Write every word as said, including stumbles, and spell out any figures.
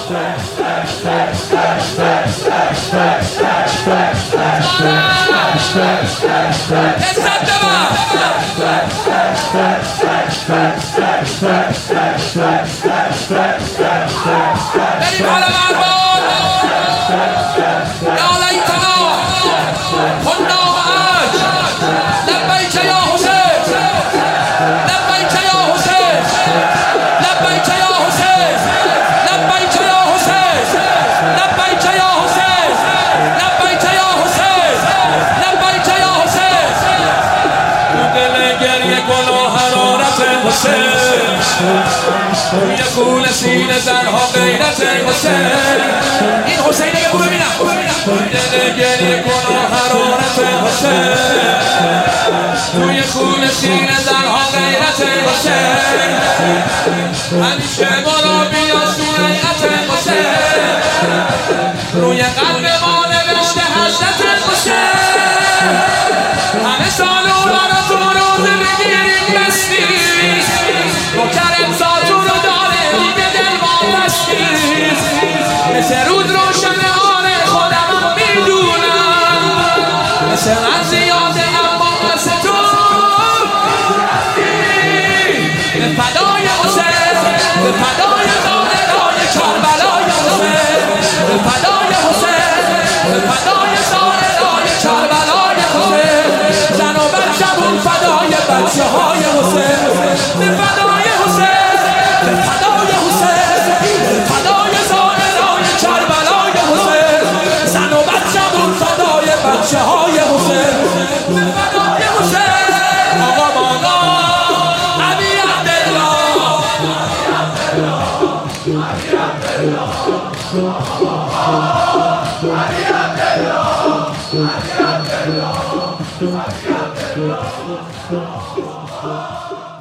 بریم حالا مربان یا لیتنا کنا معک لبیک یا حسین لبیک یا حسین لبیک یا حسین لبیک یا حسین لبیک یا حسین لبیک یا حسین لبیک یا حسین تو دل گریه گل و حرارت حسین توی خون سینه زنها غیرت حسین این حسین دیگه بو ببینم دل گریه کن و حرارت حسین توی خون سینه زنها غیرت حسین همیشه برو بیا سوریت حسین روی قلب ما نوشته حضرت حسین همه سال اونا رو تو روزه بگیریم بستی نوکر امضاتون رو داره دیگه دل ما بستی مثل رود روشن آره خودم هم میدونم مثل من زیاده اما مثل تو به فدای حسین به فدای زاهدای کربلای حسین به فدای حسین به فدای زاهدای کربلای حسین زن و بچه‌مون فدای بچه های حسین به فدای حسین به فدای حسین به فدای زاهدای کربلای حسین زن و بچه‌مون فدای بچه های حسین به فدای حسین آقا بالا علی عبدالله علی عبدالله